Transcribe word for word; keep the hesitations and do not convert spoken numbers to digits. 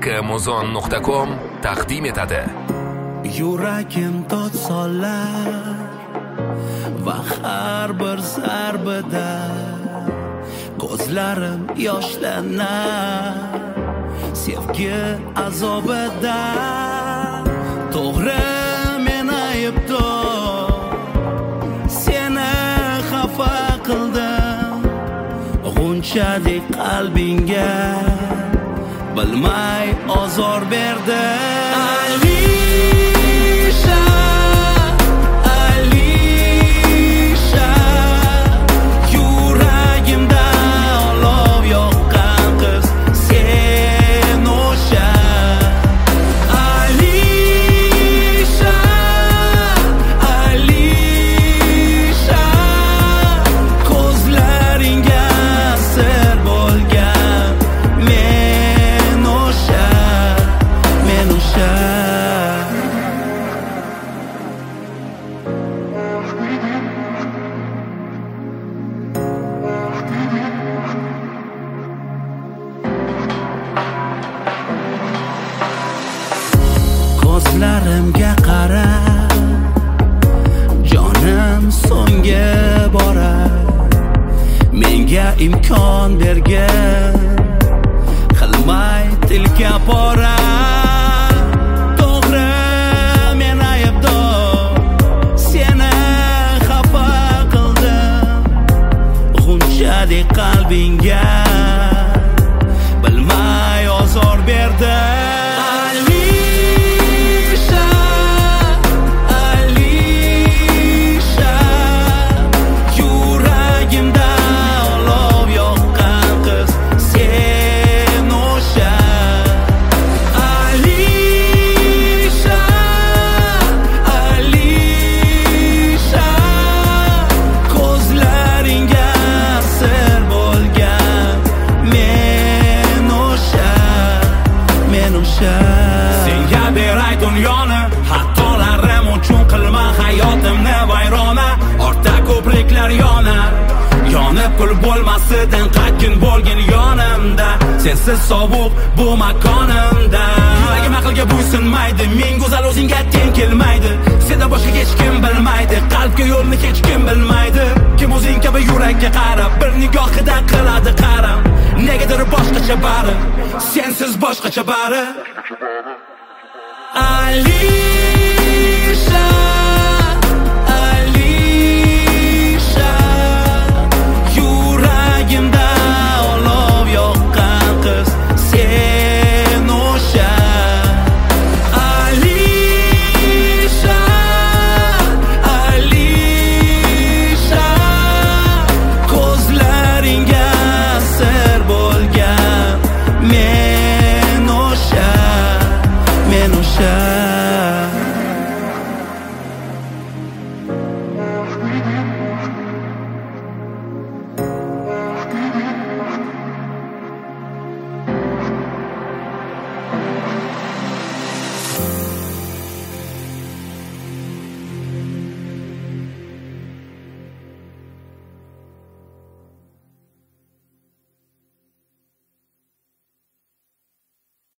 muzon nuqta com taqdim etadi. Yuragim dod solar va har bir zarbada ko'zlarim yoshlanar sevgi azobida. To'g'ri men aybdor, seni xafa qildim, g'unchadek qalbingga bilmay ozor berdim. Alisha, Alisha, yuragimda olov yoqqan qiz sen o'sha. Alisha, Alisha, ko'zlaringga sir bo'lgan men o'sha, men o'sha. Ko'zlarimga qara, jonim so'ngga borar, menga imkon bergin, qilmay tilka pora. To'g'ri men aybdor, seni xafa qildim, g'unchadek qalbingga bilmay ozor berdim. Senga beray dunyoni, xatolarim uchun qilma hayotimni vayrona. Ortda ko'priklar yonar, yonib kul bo'lmasidan qatkin bo'lgin yonimda. Sensiz sovuq bu makonimda. Yuragim aqlga bo'ysunmaydi, men go'zal o'zingga teng kelmaydi. Senda boshqa hech kim bilmaydi, qalbga yo'lni hech kim bilmaydi. Kim o'zing kabi yurakka qarab, bir nigohida qiladi qaram. Negadir boshqacha bari, sensiz boshqacha bari. Ali